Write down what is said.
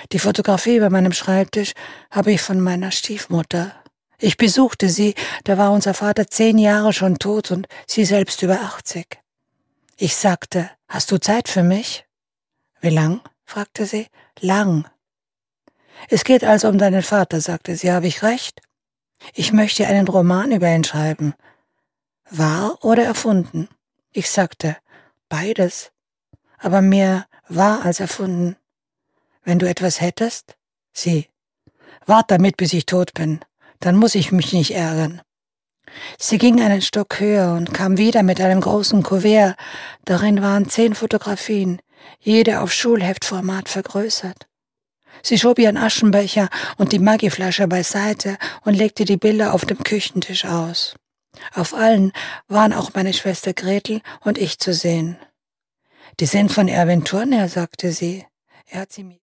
Die Fotografie über meinem Schreibtisch habe ich von meiner Stiefmutter. Ich besuchte sie, da war unser Vater 10 Jahre schon tot und sie selbst über 80. Ich sagte, hast du Zeit für mich? Wie lang? Fragte sie. Lang. Es geht also um deinen Vater, sagte sie. Habe ich recht? Ich möchte einen Roman über ihn schreiben. Wahr oder erfunden? Ich sagte, beides. Aber mehr wahr als erfunden. Wenn du etwas hättest? Sie. Wart damit, bis ich tot bin. Dann muss ich mich nicht ärgern. Sie ging einen Stock höher und kam wieder mit einem großen Kuvert. Darin waren 10 Fotografien, jede auf Schulheftformat vergrößert. Sie schob ihren Aschenbecher und die Maggi-Flasche beiseite und legte die Bilder auf dem Küchentisch aus. Auf allen waren auch meine Schwester Gretel und ich zu sehen. Die sind von Erwin Turner, sagte sie. Er hat sie mir